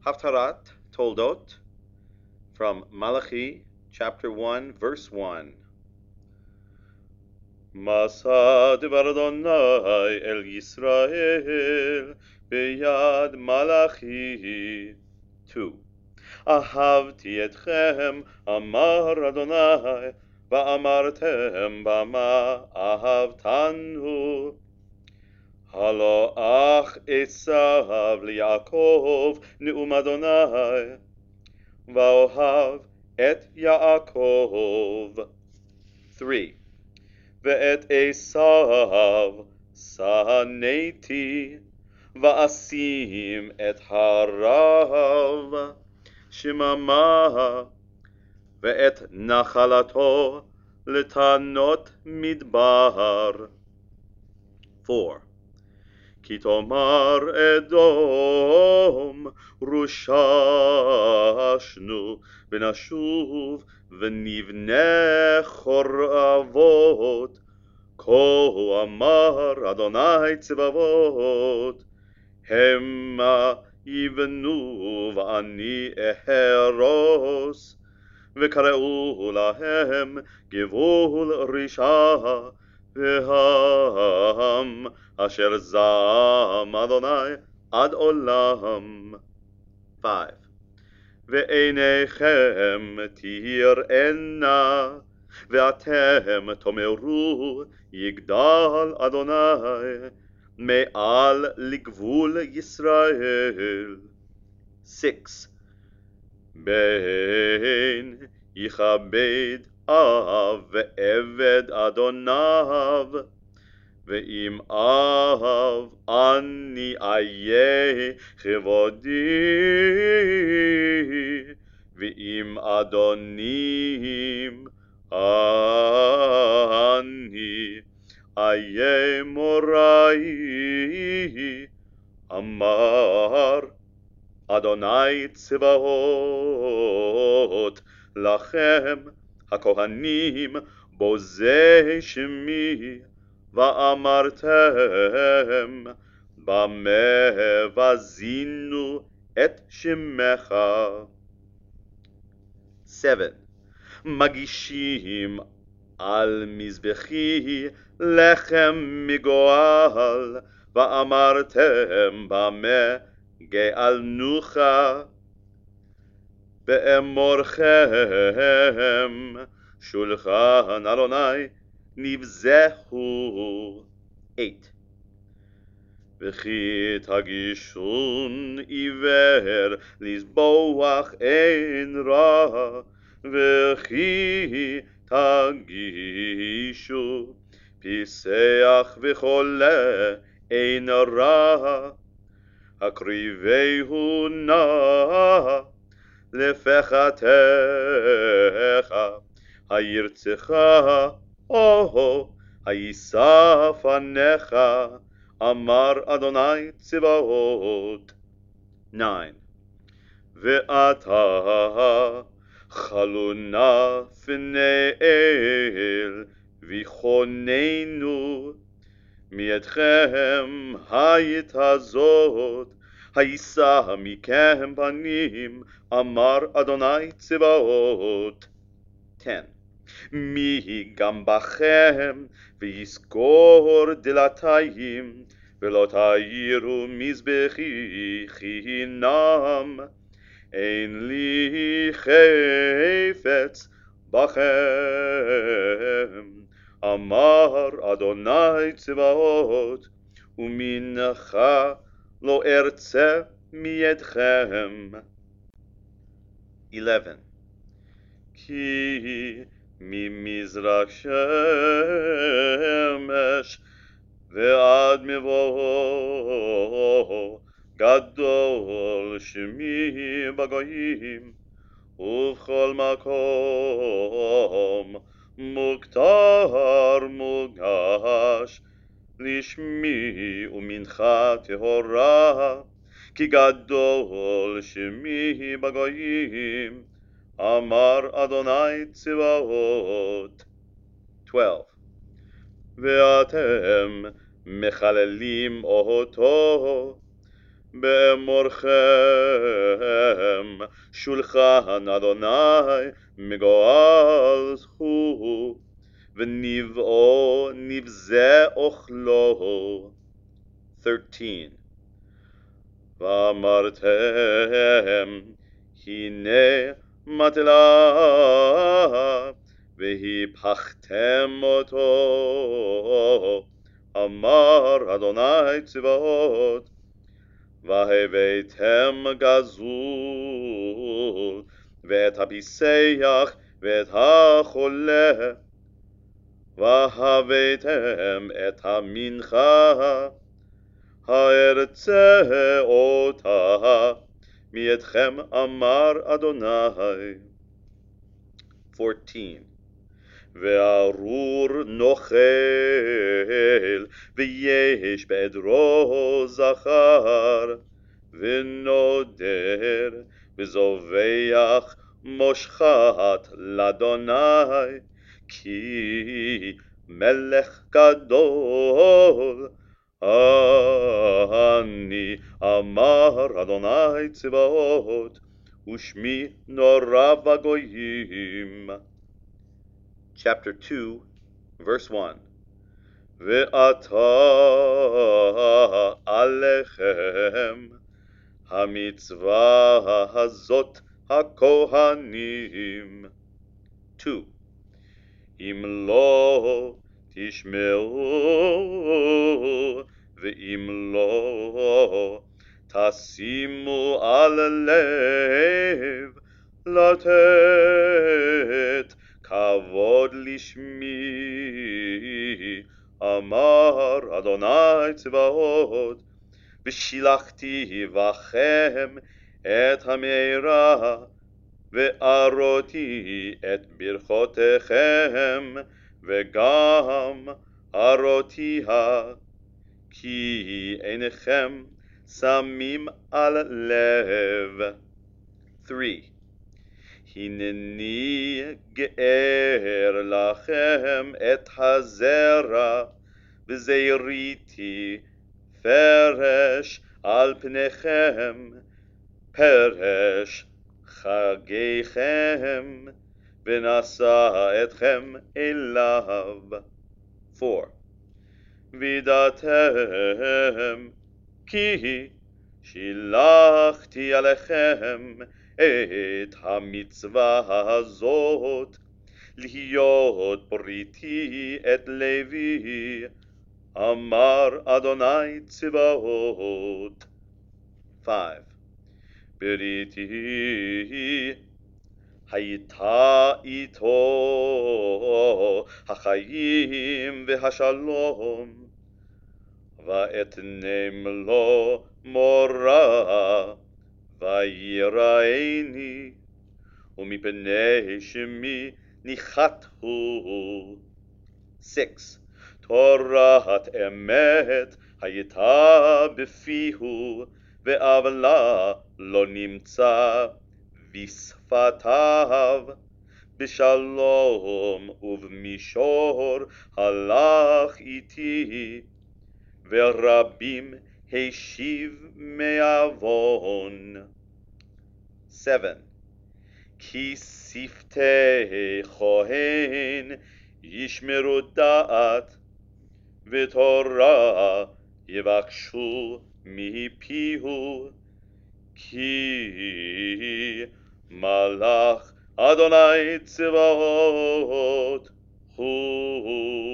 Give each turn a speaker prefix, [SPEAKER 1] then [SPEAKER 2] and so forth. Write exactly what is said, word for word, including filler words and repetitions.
[SPEAKER 1] Haftarat Toldot from Malachi chapter one verse one. Masa devar Adonai el Yisrael beyad Malachi. two. Ahavti etchem amar Adonai va'amartem bama ahavtanu. Halo ach Esav liYaakov ne'um Adonai va'ohav et Yaakov. three. Ve'et Esav saneti va'asim et harav shemama ve'et nachalato letanot midbar. four. Ki tomar Edom rushashnu v'nashuv v'nivneh choravot ko amar Adonai tzvavot hema yivnu v'ani eheros v'kareu lahem givul risha v'ham asher zam Adonai ad olam. five. Ve'einechem tir'ena ve'atem tomeru yigdal Adonai me'al ligvul Yisrael. six. Ben yichabed av ve'eved Adonav ve'im av ani aye chevodi ve'im adonim ani aye morai amar Adonai tzvahot lachem hakohanim bozeh shemi va'amartem bameh vazinu et shemecha. seven. Magishim al mizbechi lechem migoal va'amartem bameh ge'alnucha be'emorchem shulchan Adonai nivzehu. eight. V'chi tagishun iver lizboach ein ra v'chi tagishu piseach v'chole ein ra akrivehu na lefechatecha hayirtzecha oh hayisaf anecha amar Adonai tzvahot. nine. Ve'ata chaluna f'ne'el v'chonenu mietchem hayit hazot hayisa mikem panim amar Adonai tzvahot. ten. Mi gam bachem v'yiskor dilatayim v'lo tayiru mizbechi chinam ein li chayfetz bachem amar Adonai tzvahot umincha lo ertze mietchem. eleven. Ki ממזרח שמש ועד מבוא גדול שמי בגויים ובכל מקום מוכתר מוגש לשמי ומנחה טהורה כי גדול שמי בגויים Amar Adonai tzvahot. twelve. Ve'atem mechalelim oto באמורכם שולחן אדוני מגואל הוא ונבאו נבזה אוכלו. thirteen. ואמרתם הנה מטלה והפחתם אותו, אמר אדוני צבאות, והבאתם גזול ואת הפיסח ואת החולה, והבאתם את המנחה, הארצה אותה מידכם, אמר אדוני. fourteen. וארור נוכל ויש בעדרו זכר, ונודר וזובח מושחת לאדוני, כי מלך גדול אני, אמר אדוני צבאות, ושמי נורא בגויים. Chapter two, verse one. ועתה עליכם המצווה הזאת הכהנים. two. אם לא תשמעו ואם לא תשימו על לב לתת כבוד לשמי, אמר אדוני צבאות, ושילחתי בכם את המארה, וארותי את ברכותיכם, וגם ארותיה, כי אינכם שמים על לב. three. הנני גאר לכם את הזרע, וזריתי פרש על פניכם, פרש חגיכם, ונשא אתכם אליו. four. וידעתם כי שילחתי עליכם את המצווה הזאת, להיות בריתי את לוי, אמר אדוני צבאות. five. בריתי הייתה איתו החיים והשלום, ואתנם לו מורא ויראני, ומפני שמי ניחת הוא. six. תורת אמת הייתה בפיהו, ועוולה לא נמצא בשפתיו, בשלום ובמישור הלך איתי, ורבים השיב מעוון. seven. כי שפתי כהן ישמרו דעת, ותורה יבקשו מפיהו, כי מלך אדוני צבאות הוא.